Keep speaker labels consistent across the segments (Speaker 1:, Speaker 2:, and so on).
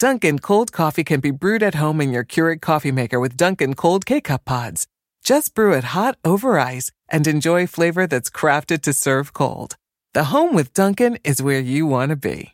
Speaker 1: Dunkin' cold coffee can be brewed at home in your Keurig coffee maker with Dunkin' cold K-Cup pods. Just brew it hot over ice and enjoy flavor that's crafted to serve cold. The home with Dunkin' is where you want to be.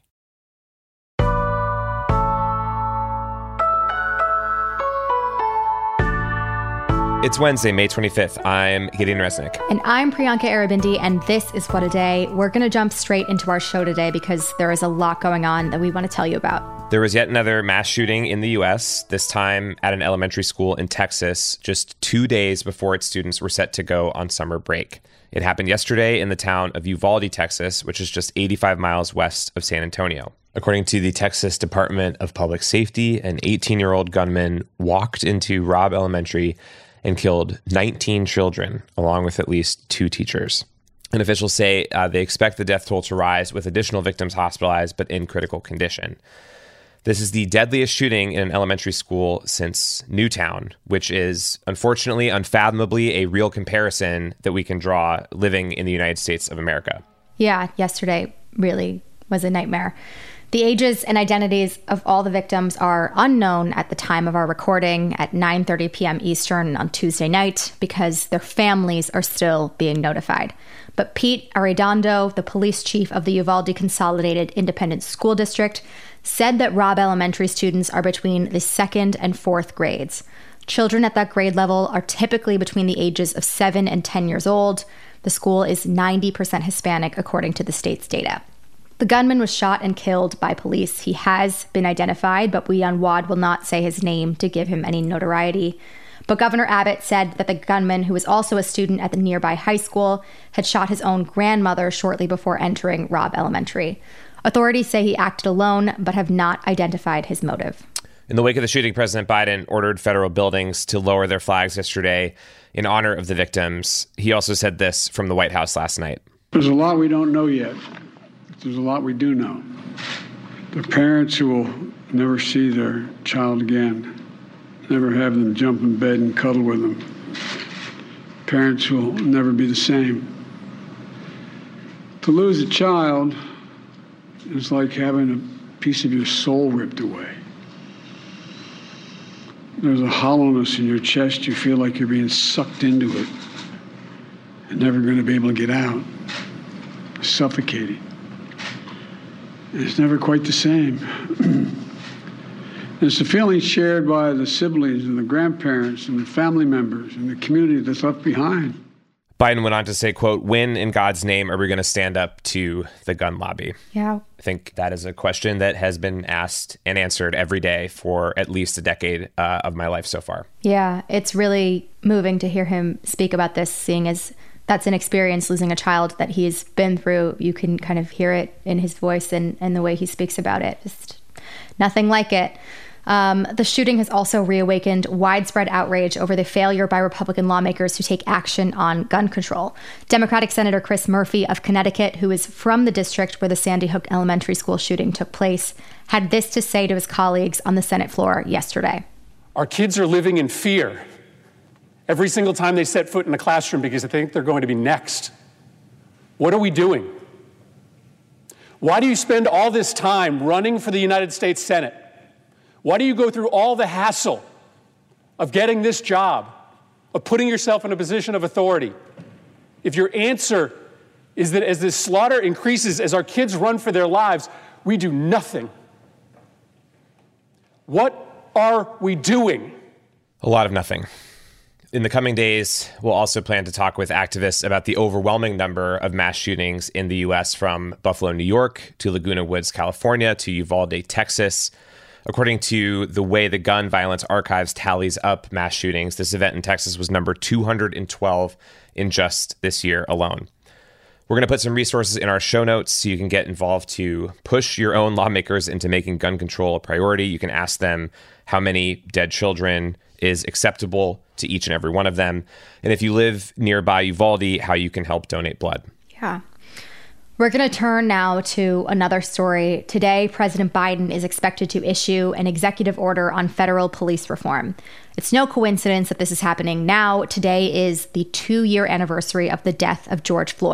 Speaker 2: It's Wednesday, May 25th. I'm Gideon Resnick.
Speaker 3: And I'm Priyanka Aribindi, and this is What a Day. We're going to jump straight into our show today because there is a lot going on that we want to tell you about.
Speaker 2: There was yet another mass shooting in the U.S., this time at an elementary school in Texas, just 2 days before its students were set to go on summer break. It happened yesterday in the town of Uvalde, Texas, which is just 85 miles west of San Antonio. According to the Texas Department of Public Safety, an 18-year-old gunman walked into Robb Elementary and killed 19 children, along with at least 2 teachers. And officials say they expect the death toll to rise, with additional victims hospitalized but in critical condition. This is the deadliest shooting in an elementary school since Newtown, which is, unfortunately, unfathomably a real comparison that we can draw living in the United States of America.
Speaker 3: Yeah, yesterday really was a nightmare. The ages and identities of all the victims are unknown at the time of our recording at 9:30 p.m. Eastern on Tuesday night because their families are still being notified. But Pete Arredondo, the police chief of the Uvalde Consolidated Independent School District, said that Robb Elementary students are between the 2nd and 4th grades. Children at that grade level are typically between the ages of 7 and 10 years old. The school is 90% Hispanic, according to the state's data. The gunman was shot and killed by police. He has been identified, but we on WAD will not say his name to give him any notoriety. But Governor Abbott said that the gunman, who was also a student at the nearby high school, had shot his own grandmother shortly before entering Robb Elementary. Authorities say he acted alone, but have not identified his motive.
Speaker 2: In the wake of the shooting, President Biden ordered federal buildings to lower their flags yesterday in honor of the victims. He also said this from the White House last night.
Speaker 4: There's a lot we don't know yet. There's a lot we do know. The parents who will never see their child again, never have them jump in bed and cuddle with them. Parents who will never be the same. To lose a child is like having a piece of your soul ripped away. There's a hollowness in your chest. You feel like you're being sucked into it and never going to be able to get out. It's suffocating. It's never quite the same. It's a feeling shared by the siblings and the grandparents and the family members and the community that's left behind.
Speaker 2: Biden went on to say, quote, "When in God's name are we going to stand up to the gun lobby?"
Speaker 3: Yeah.
Speaker 2: I think that is a question that has been asked and answered every day for at least a decade of my life so far.
Speaker 3: Yeah, it's really moving to hear him speak about this, seeing as that's an experience, losing a child that he's been through. You can kind of hear it in his voice and the way he speaks about it. Just nothing like it. The shooting has also reawakened widespread outrage over the failure by Republican lawmakers to take action on gun control. Democratic Senator Chris Murphy of Connecticut, who is from the district where the Sandy Hook Elementary School shooting took place, had this to say to his colleagues on the Senate floor yesterday.
Speaker 5: Our kids are living in fear every single time they set foot in a classroom because they think they're going to be next. What are we doing? Why do you spend all this time running for the United States Senate? Why do you go through all the hassle of getting this job, of putting yourself in a position of authority, if your answer is that as this slaughter increases, as our kids run for their lives, we do nothing? What are we doing?
Speaker 2: A lot of nothing. In the coming days, we'll also plan to talk with activists about the overwhelming number of mass shootings in the U.S., from Buffalo, New York, to Laguna Woods, California, to Uvalde, Texas. According to the way the Gun Violence Archives tallies up mass shootings, this event in Texas was number 212 in just this year alone. We're going to put some resources in our show notes so you can get involved to push your own lawmakers into making gun control a priority. You can ask them how many dead children is acceptable to each and every one of them. And if you live nearby Uvalde, how you can help donate blood.
Speaker 3: Yeah. We're going to turn now to another story. Today, President Biden is expected to issue an executive order on federal police reform. It's no coincidence that this is happening now. Today is the 2-year anniversary of the death of George Floyd.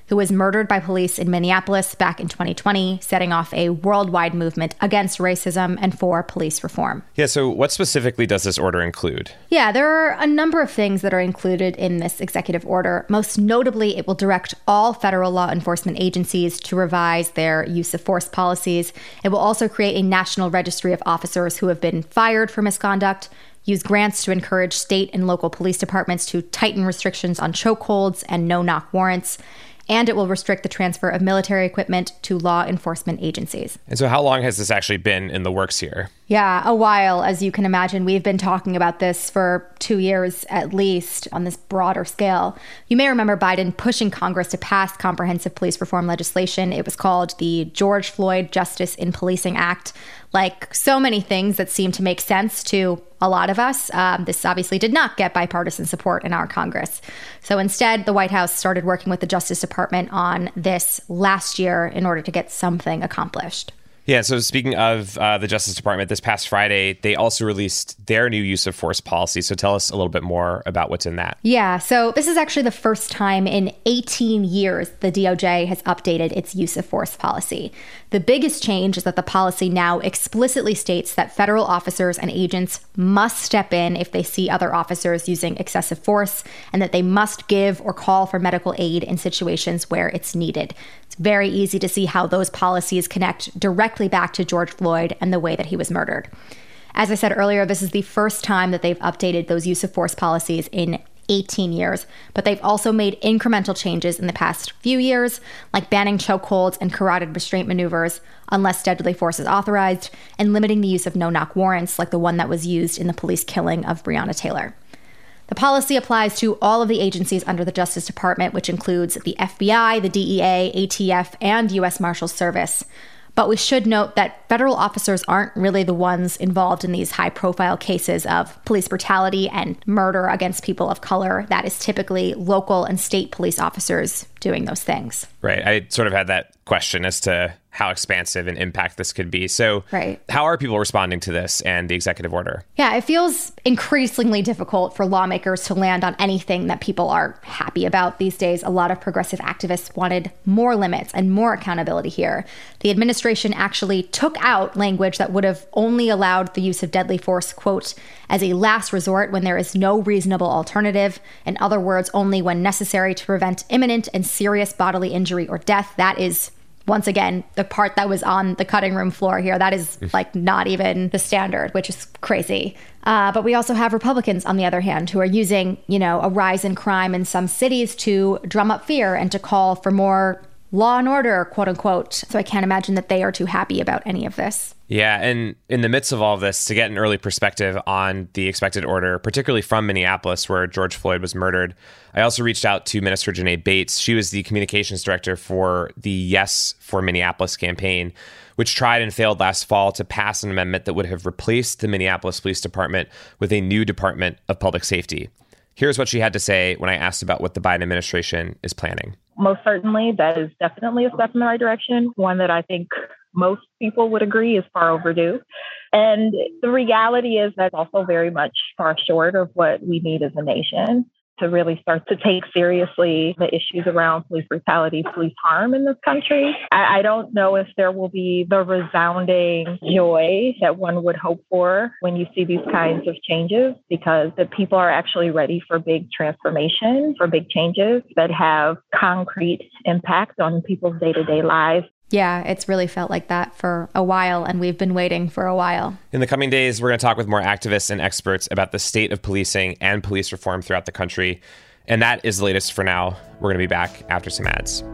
Speaker 3: who was murdered by police in Minneapolis back in 2020, setting off a worldwide movement against racism and for police reform.
Speaker 2: Yeah, so what specifically does this order include?
Speaker 3: Yeah, there are a number of things that are included in this executive order. Most notably, it will direct all federal law enforcement agencies to revise their use of force policies. It will also create a national registry of officers who have been fired for misconduct, use grants to encourage state and local police departments to tighten restrictions on chokeholds and no-knock warrants, and it will restrict the transfer of military equipment to law enforcement agencies.
Speaker 2: And so how long has this actually been in the works here?
Speaker 3: Yeah, a while, as you can imagine. We've been talking about this for 2 years at least on this broader scale. You may remember Biden pushing Congress to pass comprehensive police reform legislation. It was called the George Floyd Justice in Policing Act. Like so many things that seem to make sense to a lot of us, this obviously did not get bipartisan support in our Congress. So instead, the White House started working with the Justice Department on this last year in order to get something accomplished.
Speaker 2: Yeah, so speaking of the Justice Department, this past Friday, they also released their new use of force policy. So tell us a little bit more about what's in that.
Speaker 3: Yeah, so this is actually the first time in 18 years the DOJ has updated its use of force policy. The biggest change is that the policy now explicitly states that federal officers and agents must step in if they see other officers using excessive force, and that they must give or call for medical aid in situations where it's needed. It's very easy to see how those policies connect directly back to George Floyd and the way that he was murdered. As I said earlier, this is the first time that they've updated those use of force policies in 18 years, but they've also made incremental changes in the past few years, like banning chokeholds and carotid restraint maneuvers unless deadly force is authorized, and limiting the use of no-knock warrants like the one that was used in the police killing of Breonna Taylor. The policy applies to all of the agencies under the Justice Department, which includes the FBI, the DEA, ATF, and U.S. Marshals Service. But we should note that federal officers aren't really the ones involved in these high-profile cases of police brutality and murder against people of color. That is typically local and state police officers doing those things.
Speaker 2: Right. I sort of had that question as to how expansive an impact this could be. So how are people responding to this and the executive order?
Speaker 3: Yeah, it feels increasingly difficult for lawmakers to land on anything that people are happy about these days. A lot of progressive activists wanted more limits and more accountability here. The administration actually took out language that would have only allowed the use of deadly force, quote, as a last resort when there is no reasonable alternative. In other words, only when necessary to prevent imminent and serious bodily injury or death. That is, once again, the part that was on the cutting room floor here. That is like not even the standard, which is crazy. But we also have Republicans, on the other hand, who are using, a rise in crime in some cities to drum up fear and to call for more law and order, quote unquote. So I can't imagine that they are too happy about any of this.
Speaker 2: Yeah, and in the midst of all of this, to get an early perspective on the expected order, particularly from Minneapolis, where George Floyd was murdered, I also reached out to Minister Janae Bates. She was the communications director for the Yes for Minneapolis campaign, which tried and failed last fall to pass an amendment that would have replaced the Minneapolis Police Department with a new Department of Public Safety. Here's what she had to say when I asked about what the Biden administration is planning.
Speaker 6: Most certainly, that is definitely a step in the right direction, one that I think most people would agree is far overdue. And the reality is that's also very much far short of what we need as a nation to really start to take seriously the issues around police brutality, police harm in this country. I don't know if there will be the resounding joy that one would hope for when you see these kinds of changes, because the people are actually ready for big transformation, for big changes that have concrete impact on people's day-to-day lives.
Speaker 3: Yeah, it's really felt like that for a while, and we've been waiting for a while.
Speaker 2: In the coming days, we're going to talk with more activists and experts about the state of policing and police reform throughout the country. And that is the latest for now. We're going to be back after some ads.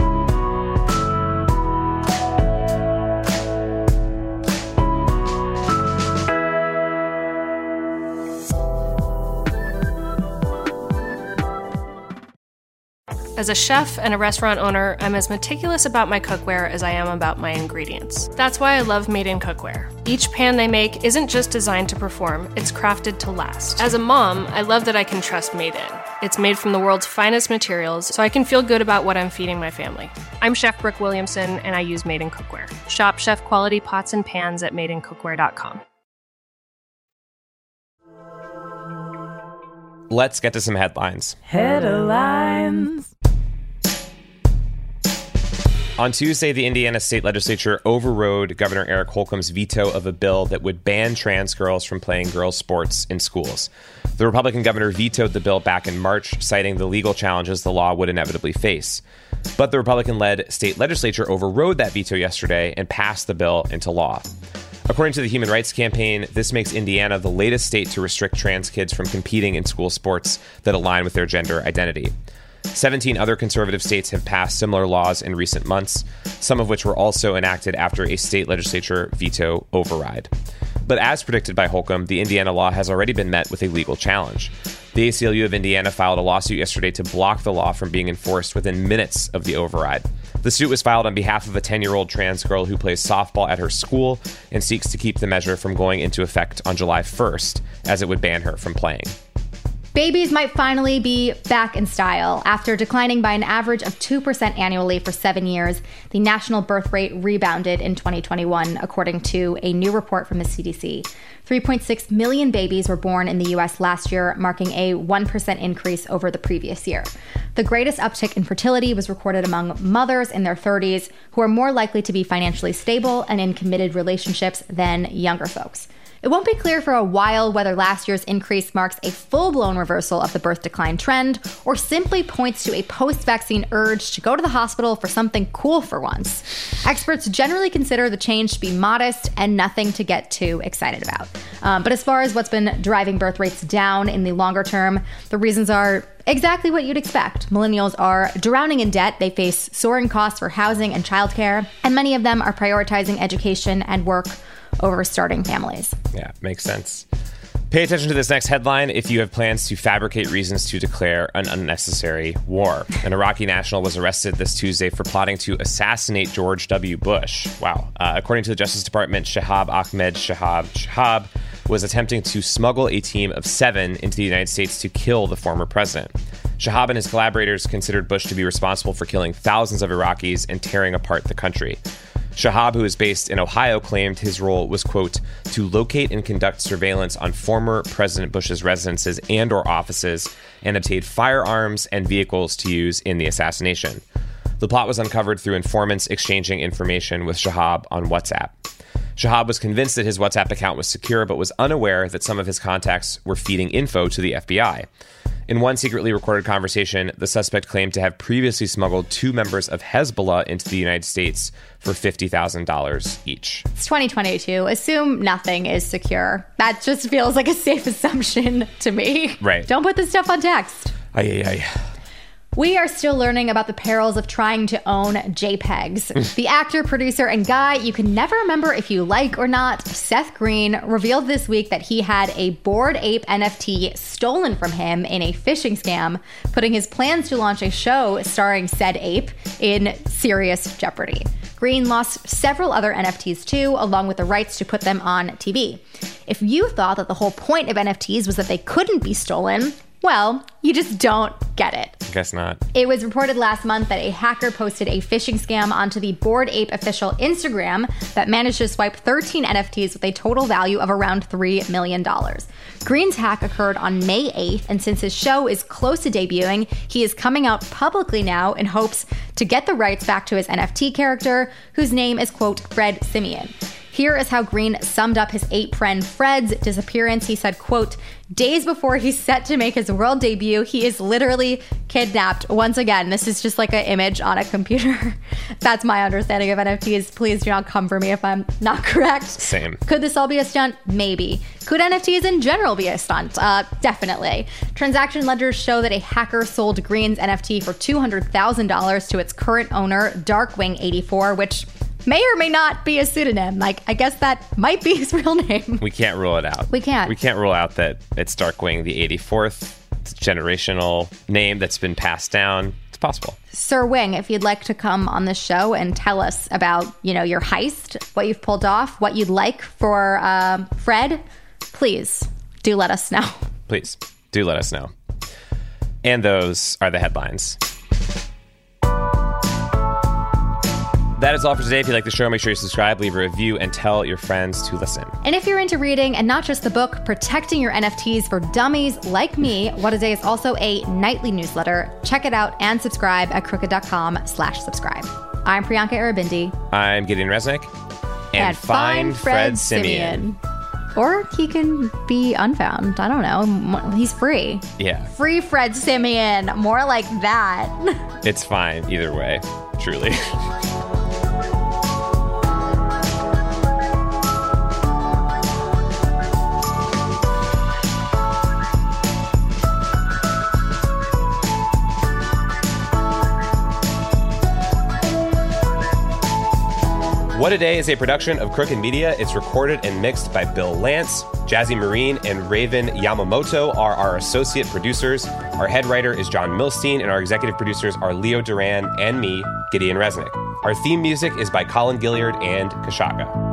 Speaker 7: As a chef and a restaurant owner, I'm as meticulous about my cookware as I am about my ingredients. That's why I love Made in Cookware. Each pan they make isn't just designed to perform, it's crafted to last. As a mom, I love that I can trust Made In. It's made from the world's finest materials, so I can feel good about what I'm feeding my family. I'm Chef Brooke Williamson, and I use Made in Cookware. Shop chef quality pots and pans at madeincookware.com.
Speaker 2: Let's get to some headlines.
Speaker 8: Headlines.
Speaker 2: On Tuesday, the Indiana state legislature overrode Governor Eric Holcomb's veto of a bill that would ban trans girls from playing girls' sports in schools. The Republican governor vetoed the bill back in March, citing the legal challenges the law would inevitably face. But the Republican-led state legislature overrode that veto yesterday and passed the bill into law. According to the Human Rights Campaign, this makes Indiana the latest state to restrict trans kids from competing in school sports that align with their gender identity. 17 other conservative states have passed similar laws in recent months, some of which were also enacted after a state legislature veto override. But as predicted by Holcomb, the Indiana law has already been met with a legal challenge. The ACLU of Indiana filed a lawsuit yesterday to block the law from being enforced within minutes of the override. The suit was filed on behalf of a 10-year-old trans girl who plays softball at her school and seeks to keep the measure from going into effect on July 1st, as it would ban her from playing.
Speaker 3: Babies might finally be back in style. After declining by an average of 2% annually for 7 years, the national birth rate rebounded in 2021, according to a new report from the CDC. 3.6 million babies were born in the U.S. last year, marking a 1% increase over the previous year. The greatest uptick in fertility was recorded among mothers in their 30s, who are more likely to be financially stable and in committed relationships than younger folks. It won't be clear for a while whether last year's increase marks a full-blown reversal of the birth decline trend or simply points to a post-vaccine urge to go to the hospital for something cool for once. Experts generally consider the change to be modest and nothing to get too excited about. But as far as what's been driving birth rates down in the longer term, the reasons are exactly what you'd expect. Millennials are drowning in debt. They face soaring costs for housing and childcare, and many of them are prioritizing education and work over starting families.
Speaker 2: Yeah, makes sense. Pay attention to this next headline if you have plans to fabricate reasons to declare an unnecessary war. An Iraqi national was arrested this Tuesday for plotting to assassinate George W. Bush. Wow. According to the Justice Department, Shahab Ahmed Shahab was attempting to smuggle a team of 7 into the United States to kill the former president. Shahab and his collaborators considered Bush to be responsible for killing thousands of Iraqis and tearing apart the country. Shahab, who is based in Ohio, claimed his role was, quote, to locate and conduct surveillance on former President Bush's residences and or offices and obtain firearms and vehicles to use in the assassination. The plot was uncovered through informants exchanging information with Shahab on WhatsApp. Shahab was convinced that his WhatsApp account was secure, but was unaware that some of his contacts were feeding info to the FBI. In one secretly recorded conversation, the suspect claimed to have previously smuggled 2 members of Hezbollah into the United States for $50,000 each.
Speaker 3: It's 2022. Assume nothing is secure. That just feels like a safe assumption to me.
Speaker 2: Right.
Speaker 3: Don't put this stuff on text. We are still learning about the perils of trying to own JPEGs. The actor, producer, and guy you can never remember if you like or not, Seth Green, revealed this week that he had a Bored Ape NFT stolen from him in a phishing scam, putting his plans to launch a show starring said ape in serious jeopardy. Green lost several other NFTs too, along with the rights to put them on TV. If you thought that the whole point of NFTs was that they couldn't be stolen, well, you just don't get it.
Speaker 2: I guess not.
Speaker 3: It was reported last month that a hacker posted a phishing scam onto the Bored Ape official Instagram that managed to swipe 13 NFTs with a total value of around $3 million. Green's hack occurred on May 8th, and since his show is close to debuting, he is coming out publicly now in hopes to get the rights back to his NFT character, whose name is, quote, Fred Simeon. Here is how Green summed up his ape friend Fred's disappearance. He said, quote, days before he's set to make his world debut, he is literally kidnapped. Once again, this is just like an image on a computer. That's my understanding of NFTs. Please do not come for me if I'm not correct.
Speaker 2: Same.
Speaker 3: Could this all be a stunt? Maybe. Could NFTs in general be a stunt? Definitely. Transaction ledgers show that a hacker sold Green's NFT for $200,000 to its current owner, Darkwing84, which may or may not be a pseudonym. Like, I guess that might be his real name.
Speaker 2: We can't rule it out.
Speaker 3: We can't.
Speaker 2: We can't rule out that it's Darkwing the 84th. It's a generational name that's been passed down. It's possible.
Speaker 3: Sir Wing, if you'd like to come on this show and tell us about, your heist, what you've pulled off, what you'd like for Fred, please do let us know.
Speaker 2: Please do let us know. And those are the headlines. That is all for today. If you like the show, make sure you subscribe, leave a review, and tell your friends to listen.
Speaker 3: And if you're into reading and not just the book, Protecting Your NFTs for Dummies like me, What a Day is also a nightly newsletter. Check it out and subscribe at crooked.com/subscribe. I'm Priyanka Aribindi.
Speaker 2: I'm Gideon Resnick. And find Fred Simian.
Speaker 3: Or he can be unfound. I don't know. He's free.
Speaker 2: Yeah.
Speaker 3: Free Fred Simian. More like that.
Speaker 2: It's fine either way, truly. What a Day is a production of Crooked Media. It's recorded and mixed by Bill Lance. Jazzy Marine and Raven Yamamoto are our associate producers. Our head writer is John Milstein, and our executive producers are Leo Duran and me, Gideon Resnick. Our theme music is by Colin Gilliard and Kashaka.